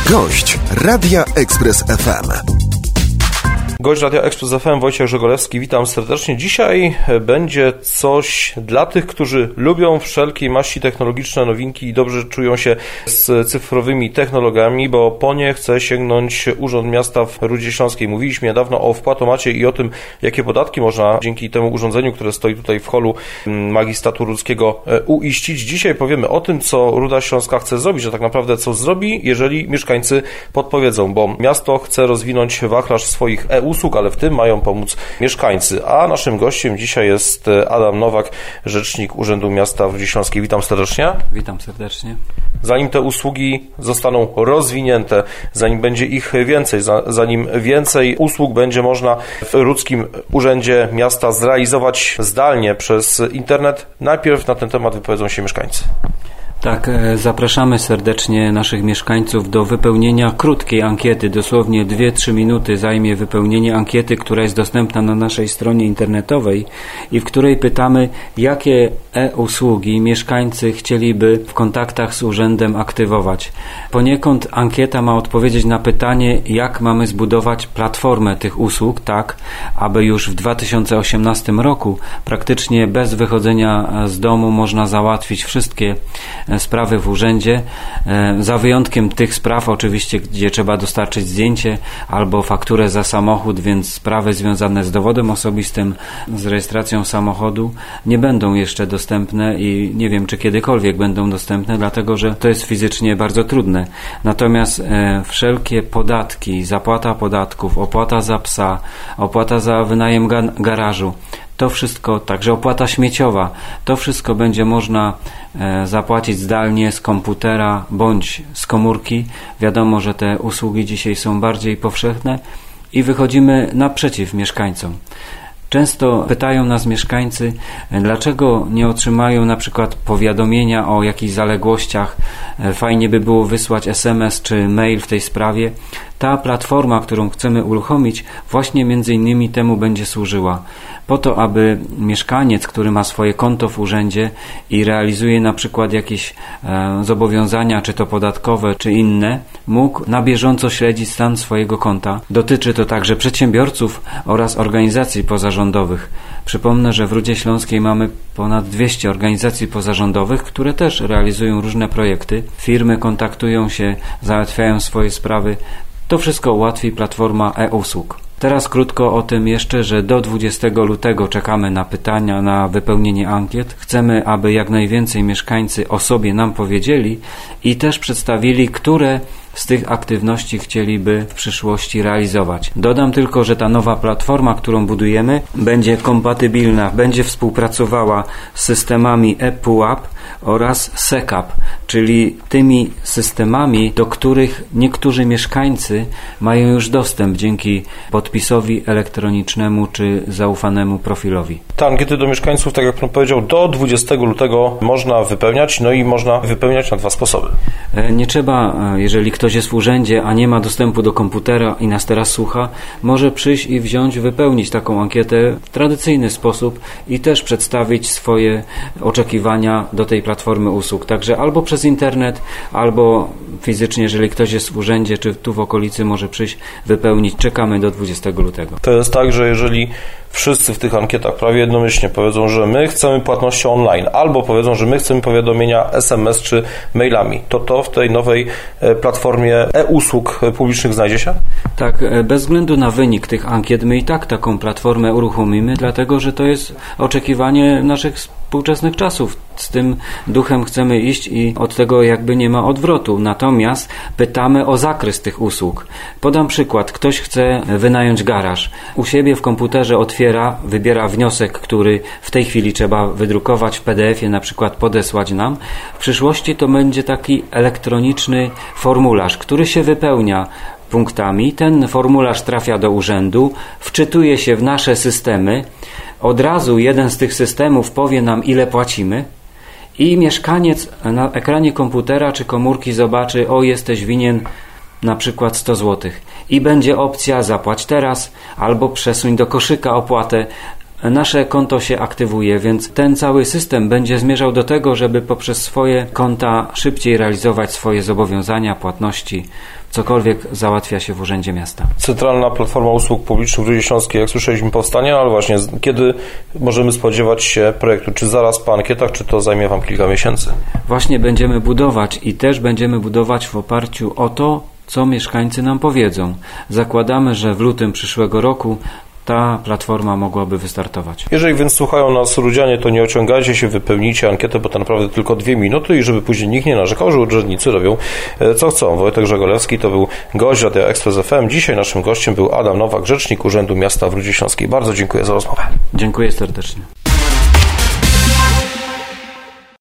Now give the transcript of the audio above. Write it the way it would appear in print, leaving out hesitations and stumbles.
Gość Radia Express FM. Gość Radia Express FM Wojciech Żegolewski, witam serdecznie. Dzisiaj będzie coś dla tych, którzy lubią wszelkiej maści technologiczne nowinki i dobrze czują się z cyfrowymi technologiami, bo po nie chce sięgnąć Urząd Miasta w Rudzie Śląskiej. Mówiliśmy niedawno o wpłatomacie i o tym, jakie podatki można dzięki temu urządzeniu, które stoi tutaj w holu Magistratu Rudzkiego, uiścić. Dzisiaj powiemy o tym, co Ruda Śląska chce zrobić, a tak naprawdę co zrobi, jeżeli mieszkańcy podpowiedzą, bo miasto chce rozwinąć wachlarz swoich usług, ale w tym mają pomóc mieszkańcy. A naszym gościem dzisiaj jest Adam Nowak, rzecznik Urzędu Miasta w Rudzie Śląskiej. Witam serdecznie. Witam serdecznie. Zanim te usługi zostaną rozwinięte, zanim będzie ich więcej, zanim więcej usług będzie można w Rudzkim Urzędzie Miasta zrealizować zdalnie przez internet, najpierw na ten temat wypowiedzą się mieszkańcy. Tak, zapraszamy serdecznie naszych mieszkańców do wypełnienia krótkiej ankiety. Dosłownie 2-3 minuty zajmie wypełnienie ankiety, która jest dostępna na naszej stronie internetowej i w której pytamy, jakie e-usługi mieszkańcy chcieliby w kontaktach z urzędem aktywować. Poniekąd ankieta ma odpowiedzieć na pytanie, jak mamy zbudować platformę tych usług, tak aby już w 2018 roku praktycznie bez wychodzenia z domu można załatwić wszystkie sprawy w urzędzie, za wyjątkiem tych spraw oczywiście, gdzie trzeba dostarczyć zdjęcie albo fakturę za samochód, więc sprawy związane z dowodem osobistym, z rejestracją samochodu nie będą jeszcze dostępne i nie wiem, czy kiedykolwiek będą dostępne, dlatego że to jest fizycznie bardzo trudne. Natomiast wszelkie podatki, zapłata podatków, opłata za psa, opłata za wynajem garażu, to wszystko, także opłata śmieciowa, to wszystko będzie można zapłacić zdalnie z komputera bądź z komórki. Wiadomo, że te usługi dzisiaj są bardziej powszechne i wychodzimy naprzeciw mieszkańcom. Często pytają nas mieszkańcy, dlaczego nie otrzymają na przykład powiadomienia o jakichś zaległościach. Fajnie by było wysłać SMS czy mail w tej sprawie. Ta platforma, którą chcemy uruchomić, właśnie między innymi temu będzie służyła. Po to, aby mieszkaniec, który ma swoje konto w urzędzie i realizuje na przykład jakieś zobowiązania, czy to podatkowe, czy inne, mógł na bieżąco śledzić stan swojego konta. Dotyczy to także przedsiębiorców oraz organizacji pozarządowych. Przypomnę, że w Rudzie Śląskiej mamy ponad 200 organizacji pozarządowych, które też realizują różne projekty. Firmy kontaktują się, załatwiają swoje sprawy. To wszystko ułatwi platforma e-usług. Teraz krótko o tym jeszcze, że do 20 lutego czekamy na pytania, na wypełnienie ankiet. Chcemy, aby jak najwięcej mieszkańcy o sobie nam powiedzieli i też przedstawili, które z tych aktywności chcieliby w przyszłości realizować. Dodam tylko, że ta nowa platforma, którą budujemy, będzie kompatybilna, będzie współpracowała z systemami ePUAP oraz SECAP, czyli tymi systemami, do których niektórzy mieszkańcy mają już dostęp dzięki podpisowi elektronicznemu czy zaufanemu profilowi. Te ankiety do mieszkańców, tak jak pan powiedział, do 20 lutego można wypełniać, no i można wypełniać na dwa sposoby. Nie trzeba, jeżeli ktoś jest w urzędzie, a nie ma dostępu do komputera i nas teraz słucha, może przyjść i wypełnić taką ankietę w tradycyjny sposób i też przedstawić swoje oczekiwania do tej platformy usług. Także albo przez internet, albo fizycznie, jeżeli ktoś jest w urzędzie, czy tu w okolicy, może przyjść, wypełnić. Czekamy do 20 lutego. To jest tak, że jeżeli wszyscy w tych ankietach prawie jednomyślnie powiedzą, że my chcemy płatności online, albo powiedzą, że my chcemy powiadomienia SMS czy mailami, to w tej nowej platformie e-usług publicznych znajdzie się? Tak, bez względu na wynik tych ankiet my i tak taką platformę uruchomimy, dlatego że to jest oczekiwanie naszych współczesnych czasów. Z tym duchem chcemy iść i od tego jakby nie ma odwrotu. Natomiast pytamy o zakres tych usług. Podam przykład. Ktoś chce wynająć garaż. U siebie w komputerze otwiera, wybiera wniosek, który w tej chwili trzeba wydrukować w PDF-ie, na przykład podesłać nam. W przyszłości to będzie taki elektroniczny formularz, który się wypełnia punktami. Ten formularz trafia do urzędu, wczytuje się w nasze systemy. Od razu jeden z tych systemów powie nam, ile płacimy i mieszkaniec na ekranie komputera czy komórki zobaczy, o, jesteś winien na przykład 100 zł i będzie opcja zapłać teraz albo przesuń do koszyka opłatę nasze konto się aktywuje, więc ten cały system będzie zmierzał do tego, żeby poprzez swoje konta szybciej realizować swoje zobowiązania, płatności, cokolwiek załatwia się w Urzędzie Miasta. Centralna Platforma Usług Publicznych w Rudzie Śląskiej, jak słyszeliśmy, powstanie, ale właśnie kiedy możemy spodziewać się projektu? Czy zaraz po ankietach, czy to zajmie Wam kilka miesięcy? Właśnie będziemy budować i też będziemy budować w oparciu o to, co mieszkańcy nam powiedzą. Zakładamy, że w lutym przyszłego roku ta platforma mogłaby wystartować. Jeżeli więc słuchają nas rudzianie, to nie ociągajcie się, wypełnijcie ankietę, bo to naprawdę tylko 2 minuty i żeby później nikt nie narzekał, że urzędnicy robią co chcą. Wojtek Żegolewski to był gość Radia Express FM. Dzisiaj naszym gościem był Adam Nowak, rzecznik Urzędu Miasta w Rudzie Śląskiej. Bardzo dziękuję za rozmowę. Dziękuję serdecznie.